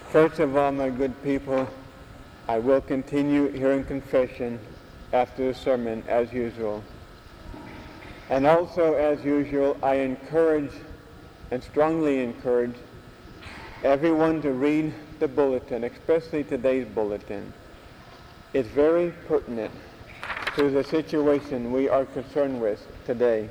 First of all, my good people, I will continue hearing confession after the sermon as usual. And also, as usual, I encourage and strongly encourage everyone to read the bulletin, especially today's bulletin. It's very pertinent to the situation we are concerned with today.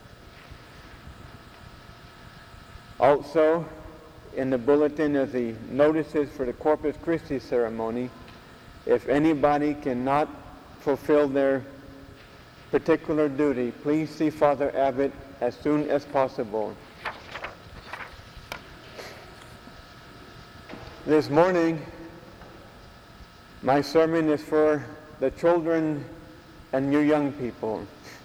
Also, in the bulletin are the notices for the Corpus Christi ceremony. If anybody cannot fulfill their particular duty, please see Father Abbott as soon as possible. This morning, my sermon is for the children and you young people.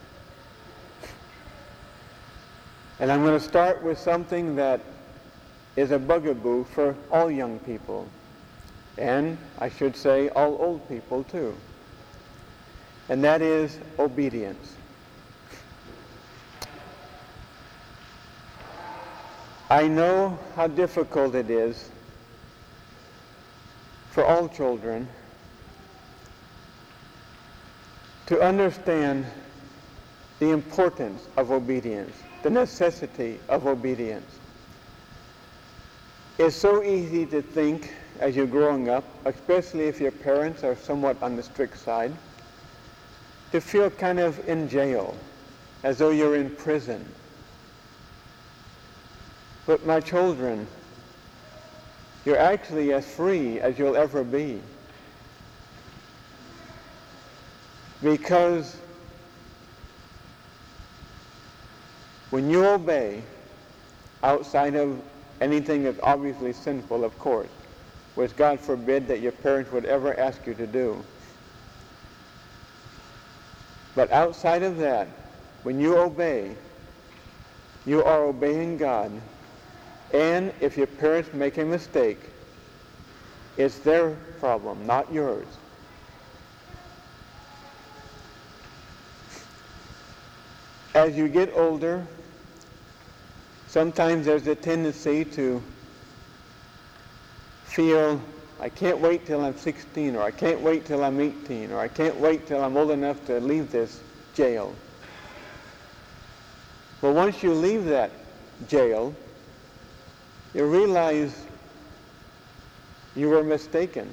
And I'm going to start with something that is a bugaboo for all young people, and I should say all old people too. And that is obedience. I know how difficult it is for all children to understand the importance of obedience, the necessity of obedience. It's so easy to think as you're growing up, especially if your parents are somewhat on the strict side, to feel kind of in jail, as though you're in prison. But my children, you're actually as free as you'll ever be. Because when you obey outside of anything that's obviously sinful, of course, which God forbid that your parents would ever ask you to do. But outside of that, when you obey, you are obeying God. And if your parents make a mistake, it's their problem, not yours. As you get older, sometimes there's a tendency to feel, I can't wait till I'm 16, or I can't wait till I'm 18, or I can't wait till I'm old enough to leave this jail. But once you leave that jail, you realize you were mistaken.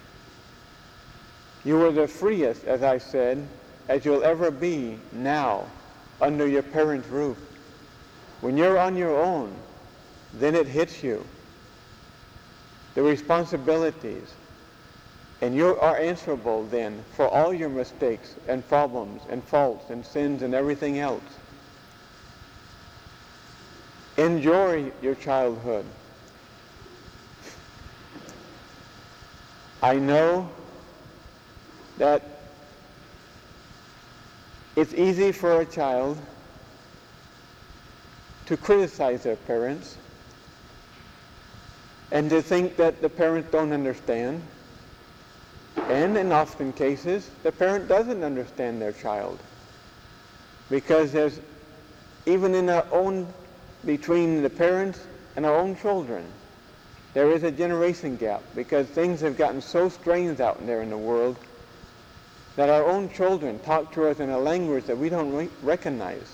You were the freest, as I said, as you'll ever be now under your parents' roof. When you're on your own, then it hits you. The responsibilities. And you are answerable then for all your mistakes and problems and faults and sins and everything else. Enjoy your childhood. I know that it's easy for a child to criticize their parents and to think that the parents don't understand. And in often cases, the parent doesn't understand their child. Because there's, even in our own, between the parents and our own children, there is a generation gap, because things have gotten so strange out there in the world that our own children talk to us in a language that we don't recognize.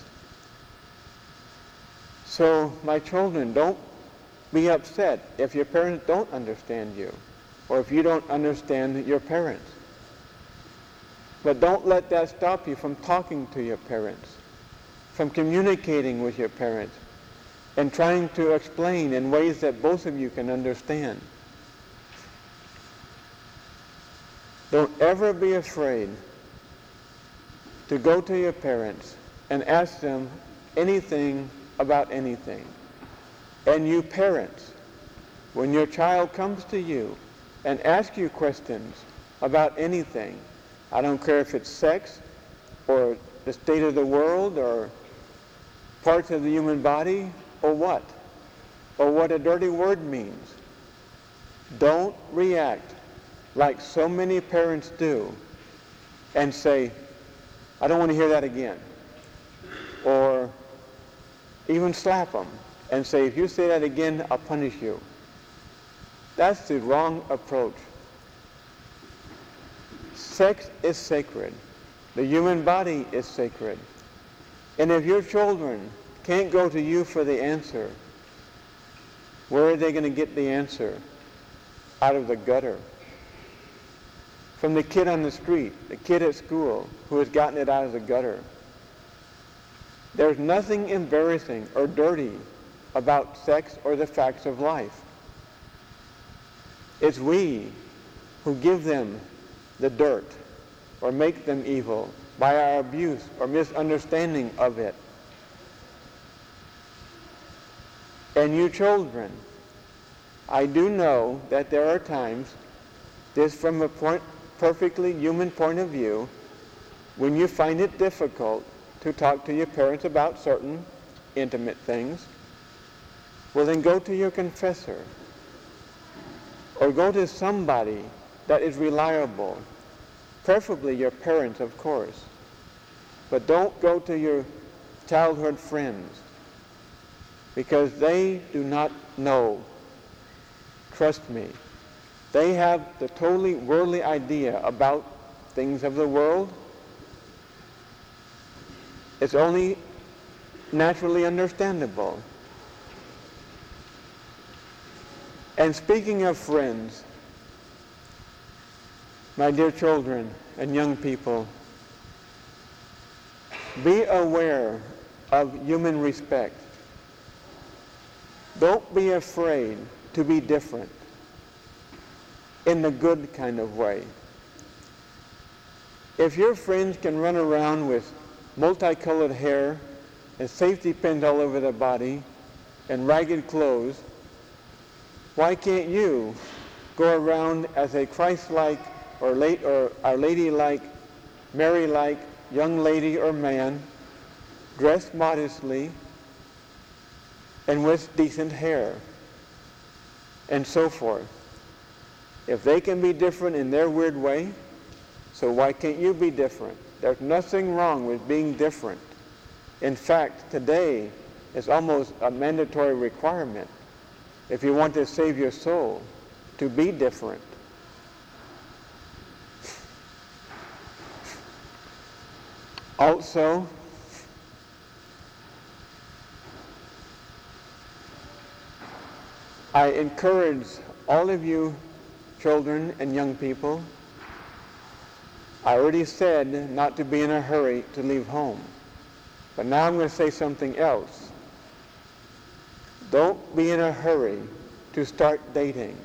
So, my children, don't be upset if your parents don't understand you, or if you don't understand your parents. But don't let that stop you from talking to your parents, from communicating with your parents, and trying to explain in ways that both of you can understand. Don't ever be afraid to go to your parents and ask them anything about anything. And you parents, when your child comes to you and asks you questions about anything, I don't care if it's sex or the state of the world or parts of the human body or what a dirty word means, don't react like so many parents do and say, I don't want to hear that again. Or even slap them and say, if you say that again, I'll punish you. That's the wrong approach. Sex is sacred. The human body is sacred. And if your children can't go to you for the answer, where are they going to get the answer? Out of the gutter. From the kid on the street, the kid at school who has gotten it out of the gutter. There's nothing embarrassing or dirty about sex or the facts of life. It's we who give them the dirt or make them evil by our abuse or misunderstanding of it. And you children, I do know that there are times, this from a perfectly human point of view, when you find it difficult to talk to your parents about certain intimate things, well then go to your confessor or go to somebody that is reliable, preferably your parents, of course. But don't go to your childhood friends because they do not know. Trust me. They have the totally worldly idea about things of the world. It's only naturally understandable. And speaking of friends, my dear children and young people, be aware of human respect. Don't be afraid to be different in the good kind of way. If your friends can run around with multicolored hair and safety pins all over their body and ragged clothes, why can't you go around as a Christ-like or Our Lady-like, Mary-like young lady or man, dressed modestly and with decent hair, and so forth? If they can be different in their weird way, so why can't you be different? There's nothing wrong with being different. In fact, today is almost a mandatory requirement if you want to save your soul, to be different. Also, I encourage all of you children and young people, I already said not to be in a hurry to leave home. But now I'm going to say something else. Don't be in a hurry to start dating.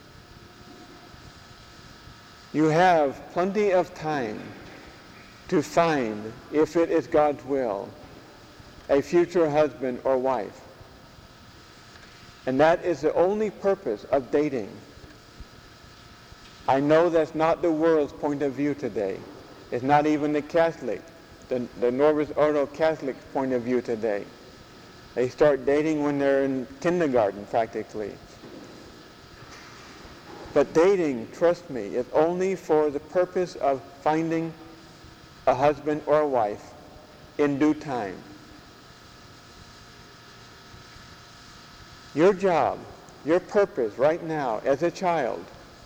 You have plenty of time to find, if it is God's will, a future husband or wife. And that is the only purpose of dating. I know that's not the world's point of view today. It's not even the Catholic, the Novus Ordo Catholic point of view today. They start dating when they're in kindergarten, practically. But dating, trust me, is only for the purpose of finding a husband or a wife in due time. Your job, your purpose right now as a child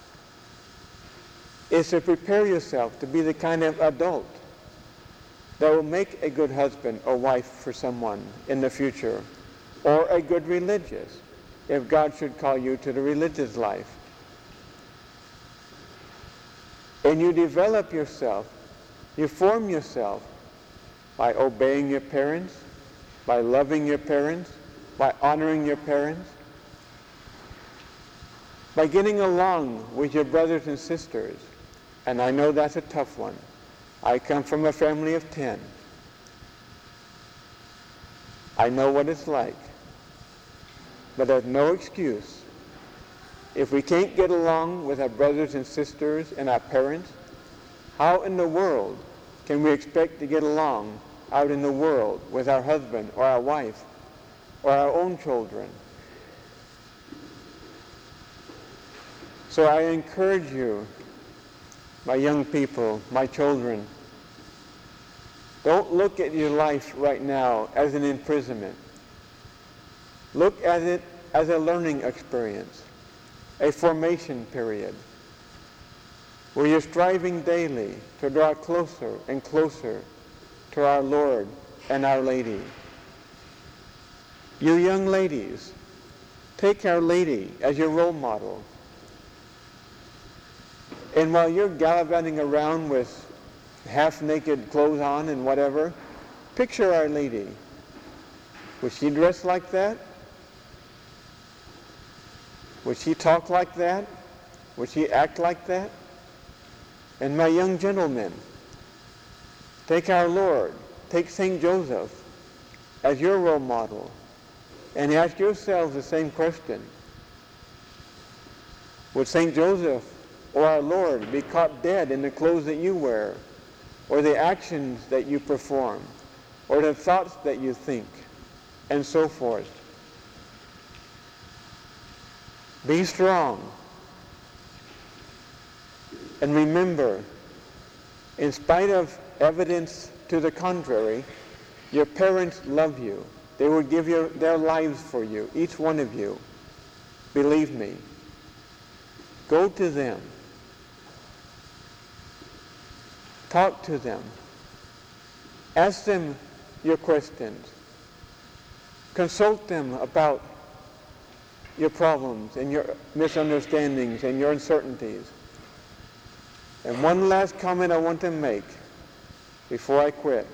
is to prepare yourself to be the kind of adult that will make a good husband or wife for someone in the future, or a good religious, if God should call you to the religious life. And you develop yourself, you form yourself by obeying your parents, by loving your parents, by honoring your parents, by getting along with your brothers and sisters. And I know that's a tough one. I come from a family of 10. I know what it's like. But there's no excuse. If we can't get along with our brothers and sisters and our parents, how in the world can we expect to get along out in the world with our husband or our wife or our own children? So I encourage you, my young people, my children, don't look at your life right now as an imprisonment. Look at it as a learning experience. a formation period where you're striving daily to draw closer and closer to our Lord and Our Lady. You young ladies, take Our Lady as your role model. And while you're gallivanting around with half-naked clothes on and whatever, picture Our Lady. Would she dress like that? Would she talk like that? Would she act like that? And my young gentlemen, take our Lord, take St. Joseph as your role model, and ask yourselves the same question. Would St. Joseph or our Lord be caught dead in the clothes that you wear, or the actions that you perform, or the thoughts that you think, and so forth? Be strong. And remember, in spite of evidence to the contrary, your parents love you. They will give their lives for you, each one of you. Believe me. Go to them. Talk to them. Ask them your questions. Consult them about your problems and your misunderstandings and your uncertainties. And one last comment I want to make before I quit.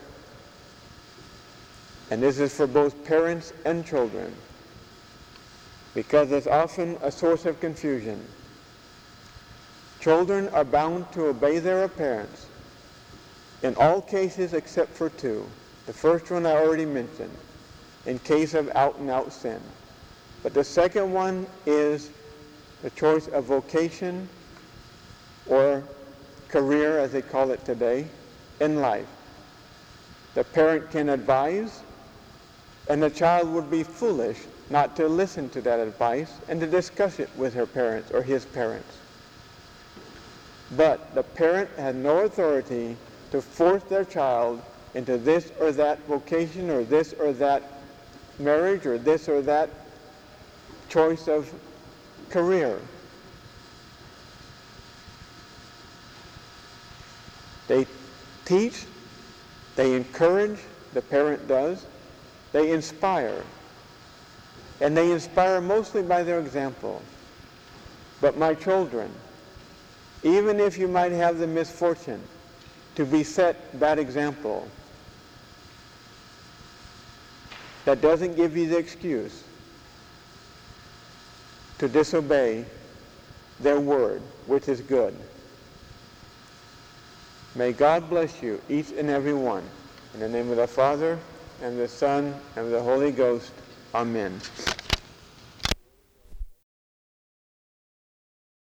And this is for both parents and children, because it's often a source of confusion. Children are bound to obey their parents in all cases except for two. The first one I already mentioned, in case of out-and-out sin. But the second one is the choice of vocation or career, as they call it today, in life. The parent can advise, and the child would be foolish not to listen to that advice and to discuss it with her parents or his parents. But the parent has no authority to force their child into this or that vocation or this or that marriage or this or that choice of career. They teach, they encourage, the parent does, they inspire. And they inspire mostly by their example. But my children, even if you might have the misfortune to be set bad example, that doesn't give you the excuse to disobey their word, which is good. May God bless you, each and every one. In the name of the Father, and the Son, and the Holy Ghost. Amen.